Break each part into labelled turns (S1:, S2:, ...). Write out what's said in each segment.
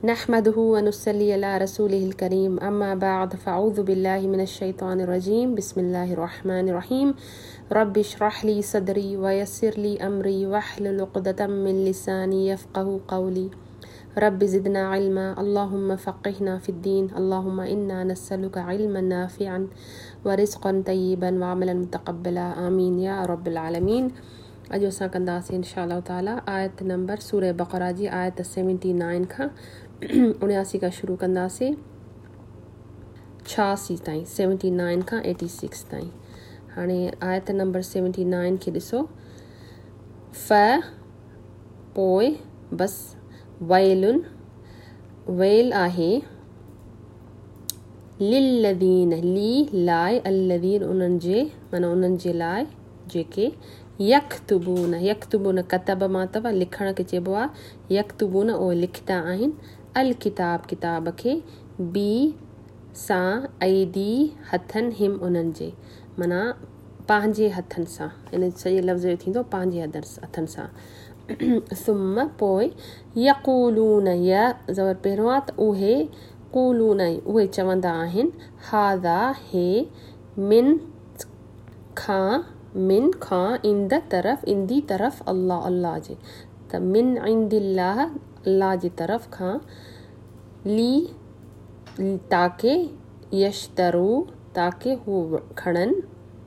S1: नहमदुहु व नुसल्ली अला रसूलिहिल करीम अम्मा बाद फ़अऊज़ु बिल्लाहि मिनश शैतानिर रजीम बिस्मिल्लाहिर रहमानिर रहीम रब्बि इश्रह ली सदरी व यस्सिर ली अमरी वहलुल उक़दतम मिन लिसानी यफ़क़हू क़ौली रब्बि ज़िदना इल्मा अल्लाहुम्मा फ़क़्हिना फ़िद्दीन अल्लाहुम्मा इन्ना नस्अलुका इल्मन नाफ़िअन व रिज़्क़न तय्यिबन व अमलन मुतक़ब्बला आमीन या रब्बिल आलमीन। अॼु असां कंदासीं इंशाअल्लाह ताला आयत नंबर सूरह बक़रा जी आयत 79 खां 79 खां शुरू कंदासीं 86 ताईं 79 खां 86 ताईं। हाणे आयत नंबर 79 खे ॾिसो। पोइ बस वैलुन वैल आहे लिल्लदीन ली लाइ अल्लदीन उन्हनि जे माना उन्हनि जे लाइ जेके यक्तुबून कतब मां अथव लिखण खे चइबो आहे। यक्तुबून उहे लिखंदा आहिनि अल किताब खे बी सां ऐदी हथनि हिम उन्हनि जे माना पंहिंजे हथनि सां इन सही लफ़्ज़ जो थींदो पंहिंजे हथनि सां। सुम पोइ यक़ूलून या ज़बर पहिरियों आहे त उहे क़ूलून उहे चवंदा आहिनि हाज़ा हे मिन खां इंदी तरफ़ अल्लाह जे त मिन इंदिल्लाह अल्लाह जी तरफ़ खां ली ताके यश्तरू ताके हू खणनि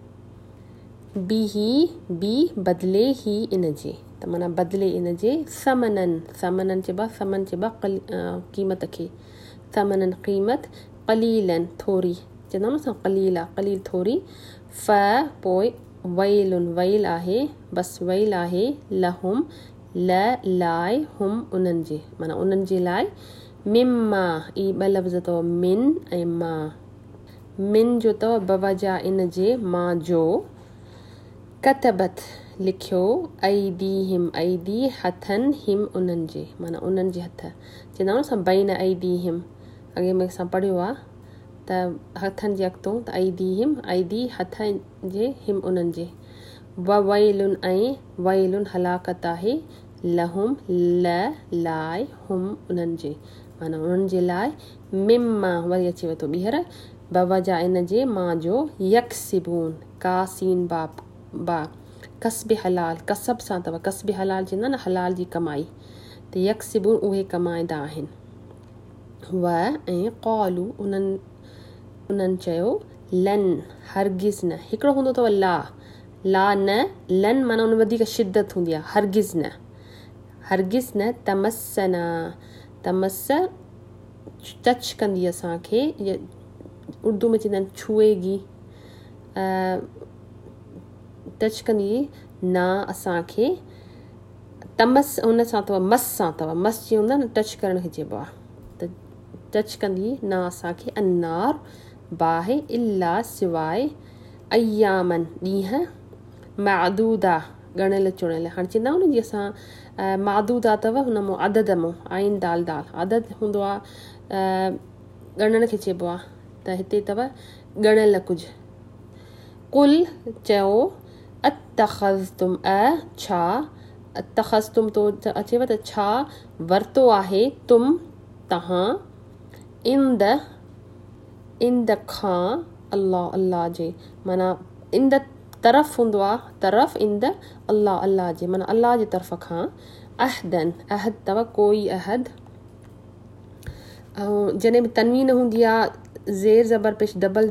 S1: बी बदले ही इन जे त माना बदले इन जे समनन चइबा क़ीमत खे समनन क़ीमत क़लीलन थोरी चवंदा न असां क़लील थोरी पोइ वैल आहे बस वैल आहे लहुम लाइ हुम उन्हनि जे माना उन्हनि जे लाइ मिम्मा ई ॿ लफ़्ज़ अथव मिन ऐं मिन जो अथव बवजा इन जे मां जो कतबत लिखियो ऐदी हथनि हिम उन्हनि जे माना उन्हनि जे हथ चवंदा आहियूं असां बैन ऐदी हिम अॻे में असां पढ़ियो आहे त हथनि जे अॻितो त ऐदी हथ जे हिम उन्हनि जे वैलुन ऐं वैलुन हलाकत आहे लहुम लाइ हुम उन्हनि जे माना उन्हनि जे लाइ मिम्मा वरी अची वतो ॿीहर बवजा इन जे मां जो यक्सिबून कासीन बा कसब हलाल कसब सां अथव कसब हलाल चवंदा न हलाल जी कमाई त यक्सिबून उहे कमाईंदा आहिनि व ऐं क़ौलू उन्हनि चयो लन हरगिज़ न हिकिड़ो हूंदो अथव ला न लन माना उन वधीक शिद्दत हूंदी आहे हरगिज़ न तमस टच कंदी असांखे उर्दू में चवंदा आहिनि छुएगी टच कंदी ना असांखे तमस उन सां अथव मस जी हूंदा न टच करण खे चइबो आहे त टच कंदी ना असांखे अन्नार बाहि इल्ला सिवाय अयामन ॾींहं मादूदा ॻणियल चुणियल हाणे चवंदा आहियूं न जीअं असां मादूदा अथव हुन मां अदद मां आइन दाल अदद हूंदो आहे ॻणण खे चइबो आहे त हिते अथव ॻणियल कुझु कुल चयो अतख़ज़्तुम अतख़ज़्तुम तो अचेव त छा वरितो आहे तव्हां इंद खां अल्लाह जे माना इंद तरफ़ हूंदो आहे तरफ़ इंद अल्लाह जे माना अल्लाह जी तरफ़ खां अहद अथव कोई अहद ऐं जॾहिं बि तनवीन हूंदी आहे ज़ेर ज़बर पेश डबल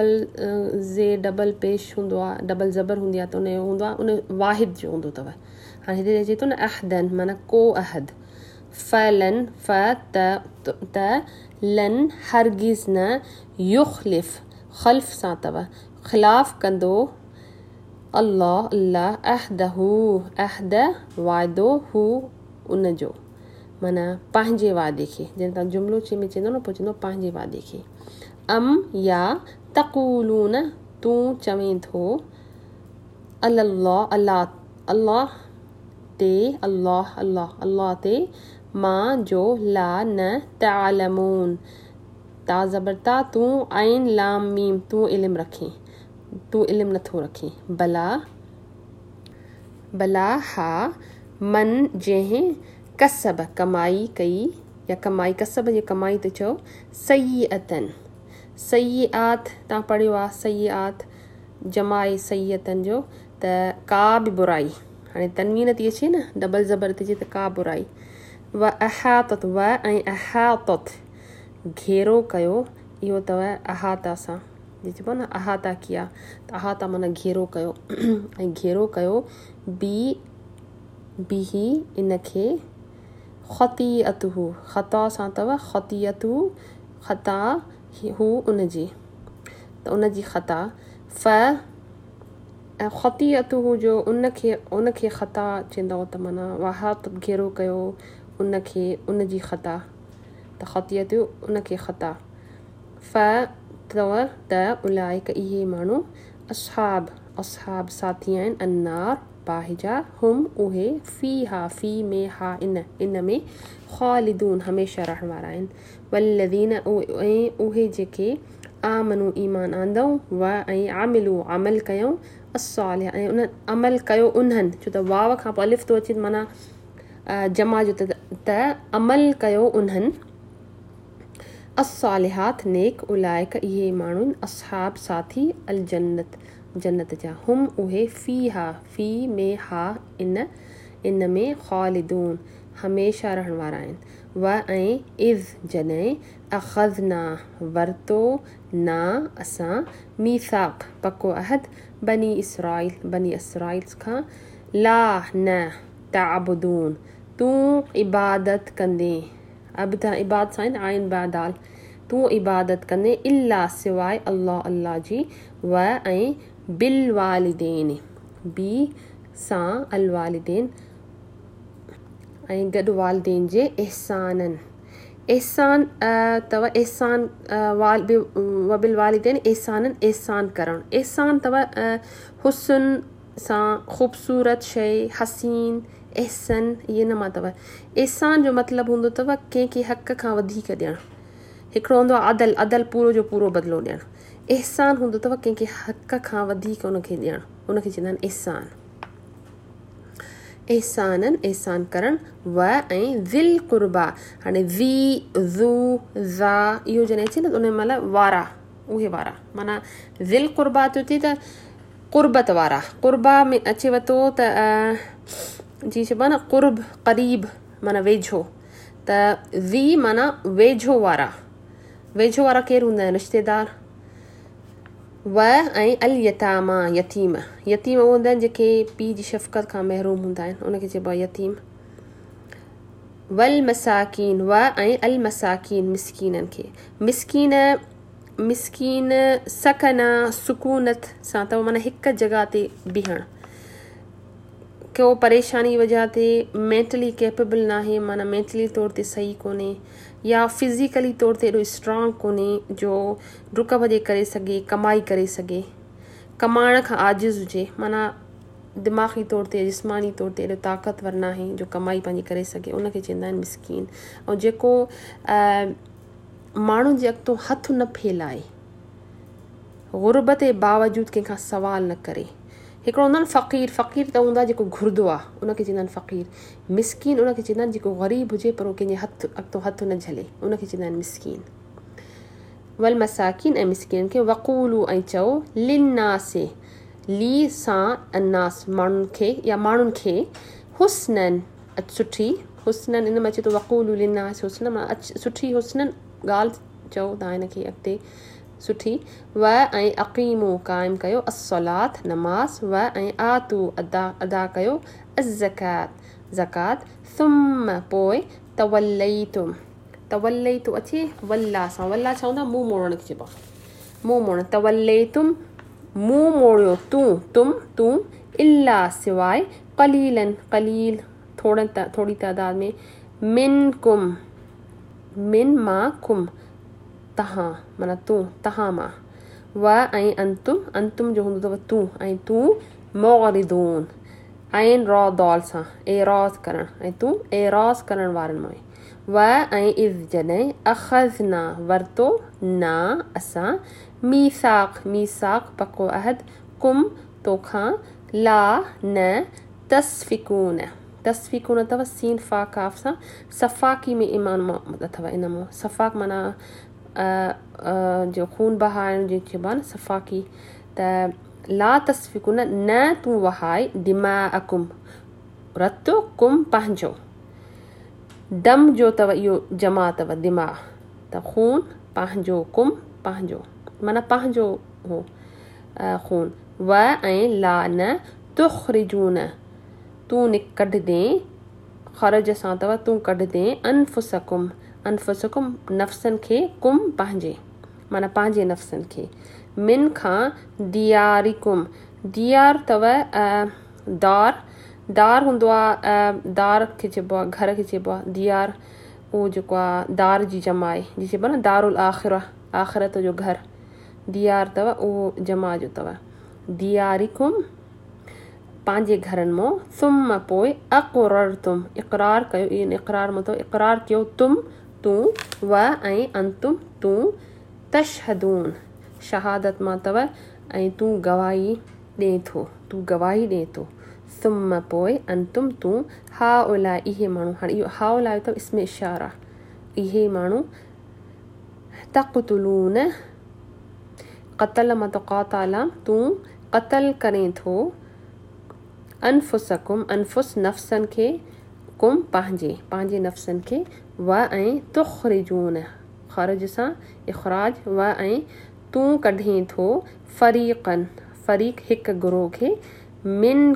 S1: पेश हूंदो आहे डबल ज़बर हूंदी आहे त उन जो हूंदो आहे उन वाहिद जो हूंदो अथव। हाणे हिते अचे थो न अहदन माना को अहद फलन त लन हरगिज़ न युख़लिफ़ ख़ल्फ़ सां अथव ख़िलाफ़ कंदो अल्लाह अहद वाइदो हू उन जो माना पंहिंजे वादे खे जंहिं तव्हां जुमिलो में चवंदो न पोइ चवंदो पंहिंजे वादे खे अम या तक़ूलून तूं चवें थो अल्लाह ते मां जो ला न तअलमून ता ज़बरता तूं ऐन लाम मीम तूं इल्म नथो रखें भला हा मन जंहिं कसब कमाई कई या कमाई, कसब जी कमाई तो चओ सय्यतन, सय्यात तव्हां पढ़ियो आहे, सय्यात जमाए सय्यतन जो त का बि बुराई, हाणे तनवीन थी अचे न, डबल ज़बर थी अचे त का बुराई। व अहातत, व ऐं अहातत घेरो कयो, इहो अथव अहाता सां, जे चइबो न अहाता किया, त अहाता माना घेरो कयो ऐं घेरो कयो बिही इनखे ख़तीअतहू, ख़ता सां अथव ख़तीअतहू, ख़ता हू उनजी, त उनजी ख़ता, ख़तीअतहू जो उनखे ख़ता चवंदव त माना वहात घेरो कयो उनखे, उनजी ख़ता, त ख़तीअतहू उनखे ख़ता, अथव त उलाइक इहे माण्हू असहाब, असहाब साथी आहिनि, अन्नार बाहि जा, हुम उहे फ़ीहा फ़ी में हा इन में ख़ालिदून हमेशह रहण वारा आहिनि। वल्लज़ीन ऐं उहे जेके आमनू ईमान आंदऊं, व ऐं आमिलू अमल कयूं, अस्सालिह ऐं उन अमल कयो उन्हनि, छो त वाव खां पोइ अलिफ थो अचे माना जमा जो त अमल कयो उन्हनि, अस्सालिहात नेक, उलाइक इहे माण्हू असहाब साथी अल जन्नत जन्नत जा, हुम उहे फ़ीहा फ़ी में हा इन में ख़ालिदून हमेशह रहण वारा आहिनि। व ऐं इज़ जॾहिं अख़ज़ना वरतो ना असां, मीसाक पको अहद, बनी इसराइल खां, ला न ताबुदून तूं इबादत कंदे, अब त इबादत सां आइन बादाल, तूं इबादत कंदे इल्ला सिवाय अल्लाह जी, व ऐं बिल वालिदैन बी सां अल वालिदैन ऐं गॾु वालिदैन जे एहसानन, एहसान अथव एहसान व बिल वालिदैन एहसानन, एहसान करणु, एहसान अथव हुस्न सां ख़ूबसूरत शइ, हसीन एहसन, इहे न मां अथव। एहसान जो मतिलबु हूंदो अथव कंहिंखे हक़ खां वधीक ॾियणु, हिकिड़ो हूंदो आहे अदल पूरो जो पूरो बदिलो ॾियणु, एहसान हूंदो अथव कंहिंखे हक़ खां वधीक उनखे ॾियणु, उनखे चवंदा आहिनि एहसान, एहसानन एहसान करणु। व ऐं ज़िल क़ुर्बा, हाणे ज़ी ज़ू ज़ा इहो जॾहिं अचे न त उन महिल वारा, उहे वारा माना ज़िल क़ुर्बा थो थिए त क़ुर्बत वारा, क़ुर्बा में अचेव थो त जी चइबो आहे न क़ुर्ब क़रीब माना वेझो, त ज़ी माना वेझो वारा, वेझो वारा केरु हूंदा आहिनि रिश्तेदार। व ऐं अल यतामा यतीम, यतीम उहे हूंदा आहिनि जेके पीउ जी शफ़क़त खां महरूम हूंदा आहिनि, उनखे चइबो आहे यतीम। वल मसाकीन, व ऐं अल मसाकीन मिसकीननि खे, मिसकीन सकना सुकूनत सां अथव माना हिकु जॻह ते बीहणु, को परेशानी वजह ते मेंटली कैपेबल न आहे, माना मेंटली तौर ते सही कोन्हे, या फिज़िकली तौर ते एॾो स्ट्रॉन्ग कोन्हे जो डुक भॼे करे सघे, कमाई करे सघे, कमाइण खां आजिज़ हुजे, माना दिमाग़ी तौर ते जिस्मानी तौर ते एॾो ताक़तवर न आहे जो कमाई पंहिंजी करे सघे, उनखे चवंदा आहिनि मिसकीन। ऐं जेको माण्हुनि जे अॻितो हथु न फैलाए, ग़ुरबत जे बावजूदि कंहिंखां सवाल न करे, हिकिड़ो हूंदो आहे न फ़क़ीर, फ़क़ीर त हूंदो आहे जेको घुरंदो आहे, उनखे चवंदा आहिनि फ़क़ीर। मिसकीन उनखे चवंदा आहिनि जेको ग़रीब हुजे पर कंहिंजे अॻितो हथु न झले, उनखे चवंदा आहिनि मिसकीन। वल मसाकीन ऐं मिसकीन खे, वक़ूलू ऐं चओ, लिन्नासे ली सां अन्नास माण्हुनि खे या माण्हुनि खे, हुस्नन सुठी, हुस्नन इन में अचे थो वक़ूलू लिन्नास हुस्न माना सुठी हुस्नन ॻाल्हि चओ तव्हां हिनखे अॻिते सुठी। व ऐं अक़ीमू क़ाइमु कयो अस्सलात नमाज़, व ऐं आतू अदा कयो अज़कात ज़कात, सुम्म पोइ तवल्लैतुम, तवल्लैतु अचे वल्ला सां, वल्ला छा हूंदो आहे मुंहुं मोड़ण खे चइबो आहे, मुंहुं मोड़ण, तवल्लैतुम मुंहुं मोड़ियो तूं इल्ला सिवाय क़लीलन क़लील थोड़ी तादाद में, मिन मां कुम तहां माना तहां मां, व ऐं अंतुम जो हूंदो अथव तूं, ऐं तूं मुग़रिदून ऐं रॉ दौल सां एराज़ करणु, ऐं तूं एराज़ करण वारनि मां। व ऐं इज़ जॾहिं अख़ज़ना वरतो ना असां, मीसाक पको अहद, कुम तोखां, ला न तस्फ़िकून तस्फीकून अथव सीन फा काफ सां सफ़ाकी में ईमान अथव इन मां सफ़ाक माना जो खून बहाइण जो चइबो आहे न सफ़ाकी त ला तस्फीकून न तूं वहाए दिमाअकुम रत कुम पंहिंजो दम जो अथव इहो जमा अथव दिमा त खून पंहिंजो कुम पंहिंजो माना पंहिंजो हो खून व ऐं ला न तुख़रिजून तूं कढंदे ख़रज सां अथव तूं कढंदे अनफुसकुम अनफुसकुम नफ़्सनि खे कुम पंहिंजे माना पंहिंजे नफ़्सनि खे मिन खां दियारिकुम दियार अथव दार दार हूंदो आहे दार खे चइबो आहे घर खे चइबो आहे दियार उहो जेको आहे दार जी जमा आहे जी चइबो आहे न दारुल आख़िरा आख़िरत जो घर दियार अथव उहो जमा जो अथव दियारिकुम पंहिंजे घरनि मां सुम पोइ अक़ररतुम इक़रार कयो इन इक़रार में अथव इक़रार कयो तुम तूं व ऐं अंतुम तूं तशहदून शहादत मां अथव ऐं तूं गवाही ॾिए थो तूं गवाही ॾिए थो सुम पोइ अंतुम तूं हा ओला इहे माण्हू हाणे इहो हा ओला अथव इसमें इशारा इहे माण्हू तक़तुलून क़तल मां त क़ाताला तूं क़तल करें थो अनफुसकुम अनफुस नफ़्सनि खे कुम पंहिंजे नफ़्सनि खे व ऐं तुख़रिजून ख़रज सां इख़राज व ऐं तूं कढें थो फ़रीक़न फ़रीक़ हिकु गुरोह खे मिन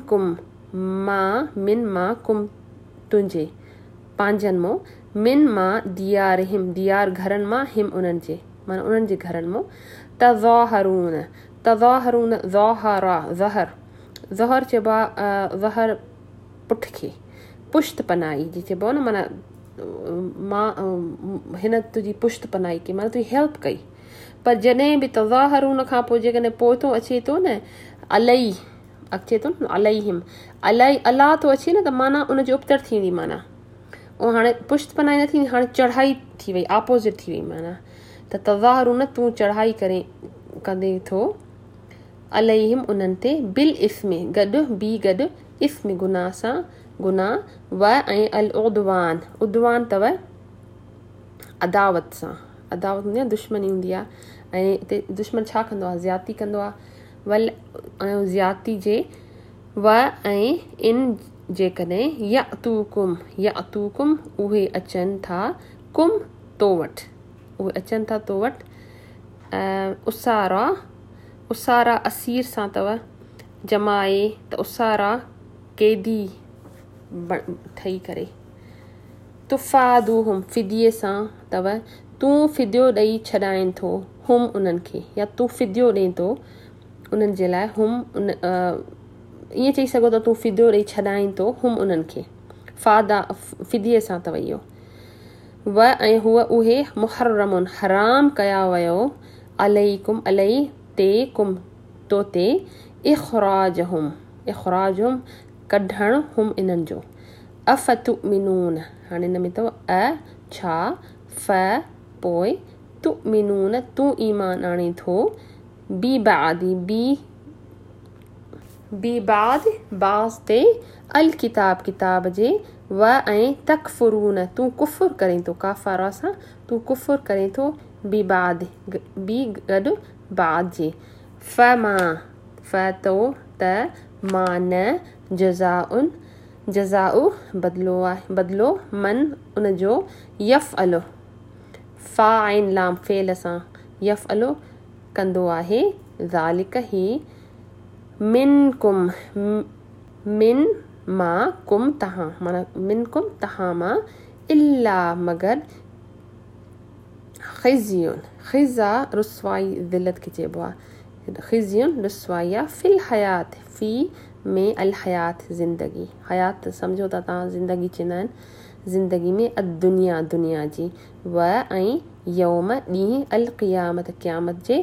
S1: मां कुम तुंहिंजे पंहिंजनि मां मिन मां दियार घरनि मां हिम उन्हनि जे माना उन्हनि जे घरनि मां तज़ाहरून ज़ाहरा ज़हर चइबो आहे ज़हर पुठ खे पुश्त पनाई जी चइबो आहे न माना मां हिन तुंहिंजी पुश्त पनाई कई माना तुंहिंजी हेल्प कई पर जॾहिं बि तज़ाहरून खां पोइ जेकॾहिं पोइ थो अचे थो न अलई अचे थो न अलई हिम अलई अला थो अचे न त माना उनजी उपतर थींदी माना ऐं हाणे पुश्त पनाई न थींदी हाणे चढ़ाई थी वई ऑपोज़िट थी वई माना त तज़ाहरून तूं चढ़ाई कंदे थो अलैहिम उन्हनि ते बिल इस्मे गॾु इस्म गुनाह सां गुनाह व ऐं अल उद्वान अथव अदावत सां अदावत हूंदी आहे दुश्मनी हूंदी आहे ऐं हिते दुश्मन छा कंदो आहे ज़्यादती कंदो आहे वल ऐं ज़्यादती जे व ऐं इन जेकॾहिं यअतूकुम उहे अचनि था कुम तो वटि उहे अचनि था तो वटि उसारा असीर सां अथव जमाए त उसारा क़ैदी ठही करे तुफ़ादूहुम फिदिये सां अथव तूं फिदियो ॾेई छॾाइनि थो हुम उन्हनि खे या तूं फिदियो ॾे थो उन्हनि जे लाइ हुम ईअं चई सघो त तूं फिदियो ॾेई छॾाइनि थो हुम उन्हनि खे फिदिये सां अथव इहो व ऐं हूअ उहे मुहर्रमुन हराम कया वियो अलैकुम अलई ते कुम तो ते इख़राजहुम कढण हुम इन्हनि जो अफ़तुमिनून हाणे हिन में अथव छा फ पोइ तुमिनून तूं ईमान आणे थो बी बाद बाज़ ते अल किताब जे व ऐं तकफुरून तूं कुफुर करें थो काफ़ारा सां तूं कुफुर करें थो बी गॾु बाद जे तो त मां न जज़ाउ बदिलो मन उनजो यफ़अलो फ़ा ऐं लाम फ़ेल सां यफ़अलो कंदो आहे ज़ालिक ही मिन मां कुम तहां माना मिन कुम तहां मां इल्ला मगर ख़िज़ा रुसवाई ज़िल्लत खे चइबो आहे ख़िज़ियुन रुसवाई फ़िल हयात फ़ी में अल हयात ज़िंदगी हयात सम्झो था तव्हां ज़िंदगी चवंदा आहिनि ज़िंदगी में दुनिया जी व ऐं यौम ॾींहुं अल क़ियामत क़यामत जे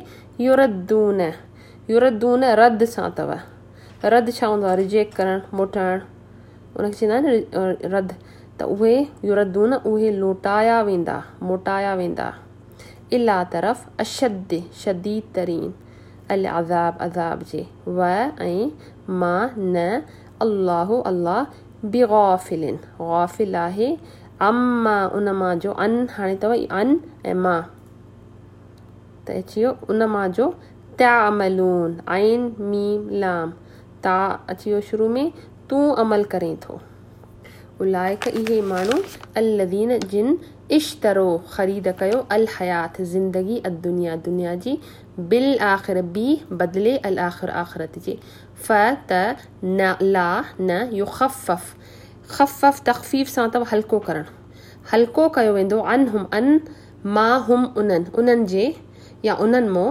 S1: युरद्दून रद्द सां अथव रद्द छा हूंदो आहे रिजेक्ट करणु मोटाइणु उनखे चवंदा आहिनि रद्द त उहे युरद्दून उहे मोटाया वेंदा इला तरफ़ शदीद तरीन अल अज़ाब जे व ऐं मां न अल्लाह बिग़ाफ़िलिन ग़ाफ़िल आहे अम्मा उन मां जो अन हाणे अथव अन ऐं मां त अची वियो उन मां जो तअमलून आइन मीम लाम ता अची वियो शुरू में तूं अमल करें थो उलाइक इहे माण्हू अल्लज़ीन जिन इश्तरो ख़रीद कयो अल हयात ज़िंदगी दुनिया दुनिया जी बिल आख़िर बी बदिले अल आख़िर आख़िरत जे फ़त न ला न युख़फ़फ़ ख़फ़फ़ तख़फ़ीफ़ सां अथव हल्को करणु हल्को कयो वेंदो अन मा हुम उन्हनि जे या उन्हनि मां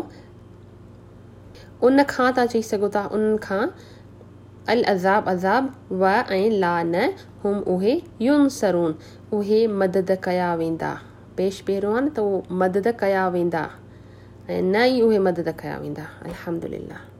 S1: उन खां तव्हां चई सघो था उन्हनि खां अल अज़ाब अज़ाब व ऐं ला न हुम उहे युनसरून उहे मदद कया वेंदा पेश पहिरियों आहे न त उहो मदद कया वेंदा ऐं न ई उहे मदद कया वेंदा अल्हम्दुलिल्लाह।